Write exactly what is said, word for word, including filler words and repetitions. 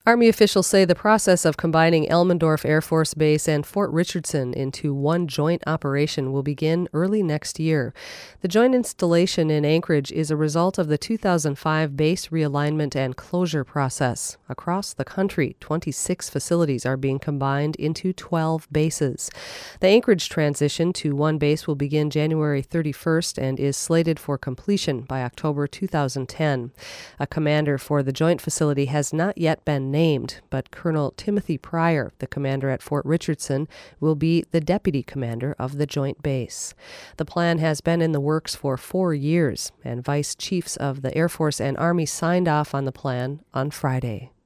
Army officials say the process of combining Elmendorf Air Force Base and Fort Richardson into one joint operation will begin early next year. The joint installation in Anchorage is a result of the two thousand five base realignment and closure process. Across the country, twenty-six facilities are being combined into twelve bases. The Anchorage transition to one base will begin January thirty-first and is slated for completion by October two thousand ten. A commander for the joint facility has not yet been named. named, but Colonel Timothy Pryor, the commander at Fort Richardson, will be the deputy commander of the joint base. The plan has been in the works for four years, and vice chiefs of the Air Force and Army signed off on the plan on Friday.